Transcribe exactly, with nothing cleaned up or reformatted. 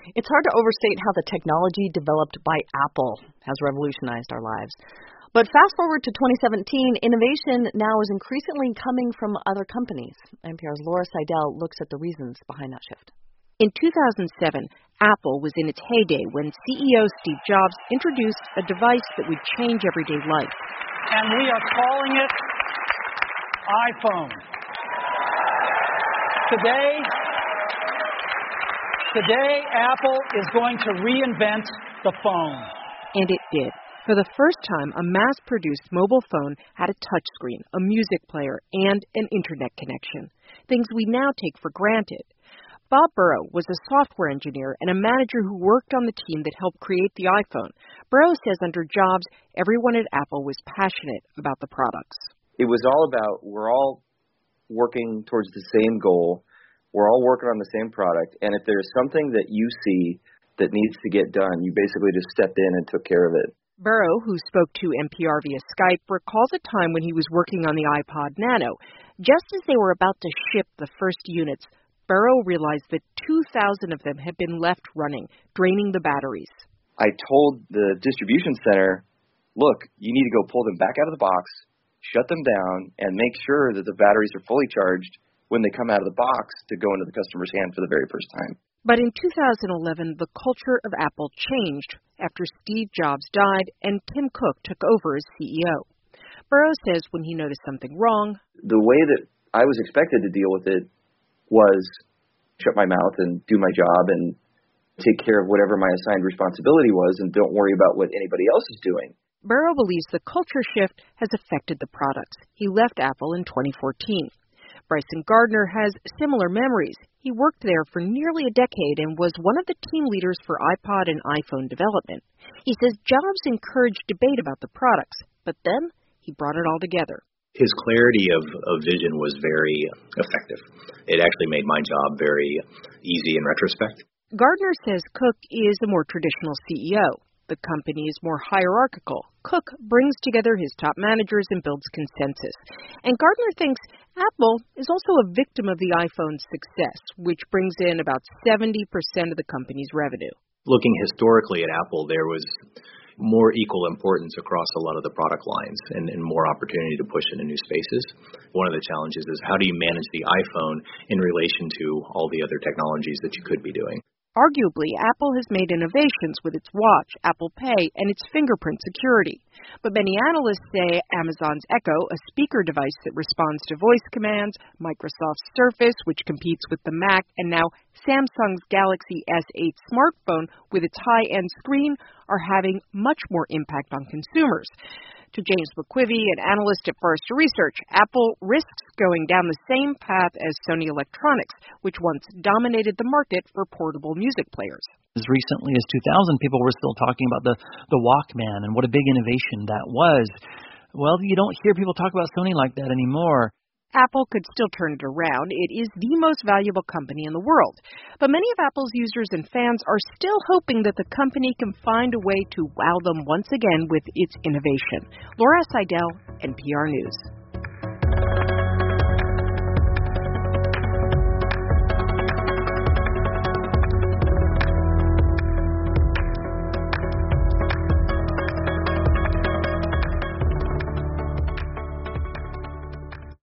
It's hard to overstate how the technology developed by Apple has revolutionized our lives. But fast forward to twenty seventeen, innovation now is increasingly coming from other companies. N P R's Laura Seidel looks at the reasons behind that shift. In two thousand seven, Apple was in its heyday when C E O Steve Jobs introduced a device that would change everyday life. And we are calling it iPhone. Today, today Apple is going to reinvent the phone. And it did. For the first time, a mass-produced mobile phone had a touchscreen, a music player, and an internet connection, things we now take for granted. Bob Burrow was a software engineer and a manager who worked on the team that helped create the iPhone. Burrow says under Jobs, everyone at Apple was passionate about the products. It was all about we're all working towards the same goal. We're all working on the same product. And if there's something that you see that needs to get done, you basically just stepped in and took care of it. Burrow, who spoke to N P R via Skype, recalls a time when he was working on the iPod Nano. Just as they were about to ship the first units, Burrow realized that two thousand of them had been left running, draining the batteries. I told the distribution center, look, you need to go pull them back out of the box, shut them down, and make sure that the batteries are fully charged when they come out of the box to go into the customer's hand for the very first time. But in two thousand eleven, the culture of Apple changed after Steve Jobs died and Tim Cook took over as C E O. Burrow says when he noticed something wrong, the way that I was expected to deal with it was shut my mouth and do my job and take care of whatever my assigned responsibility was and don't worry about what anybody else is doing. Burrow believes the culture shift has affected the products. He left Apple in twenty fourteen. Bryson Gardner has similar memories. He worked there for nearly a decade and was one of the team leaders for iPod and iPhone development. He says Jobs encouraged debate about the products, but then he brought it all together. His clarity of, of vision was very effective. It actually made my job very easy in retrospect. Gardner says Cook is a more traditional C E O. The company is more hierarchical. Cook brings together his top managers and builds consensus. And Gardner thinks Apple is also a victim of the iPhone's success, which brings in about seventy percent of the company's revenue. Looking historically at Apple, there was more equal importance across a lot of the product lines and, and more opportunity to push into new spaces. One of the challenges is how do you manage the iPhone in relation to all the other technologies that you could be doing? Arguably, Apple has made innovations with its Watch, Apple Pay, and its fingerprint security. But many analysts say Amazon's Echo, a speaker device that responds to voice commands, Microsoft's Surface, which competes with the Mac, and now Samsung's Galaxy S eight smartphone with its high-end screen are having much more impact on consumers. To James McQuivey, an analyst at Forrester Research, Apple risks going down the same path as Sony Electronics, which once dominated the market for portable music players. As recently as two thousand, people were still talking about the, the Walkman and what a big innovation that was. Well, you don't hear people talk about Sony like that anymore. Apple could still turn it around. It is the most valuable company in the world. But many of Apple's users and fans are still hoping that the company can find a way to wow them once again with its innovation. Laura Seidel, N P R News.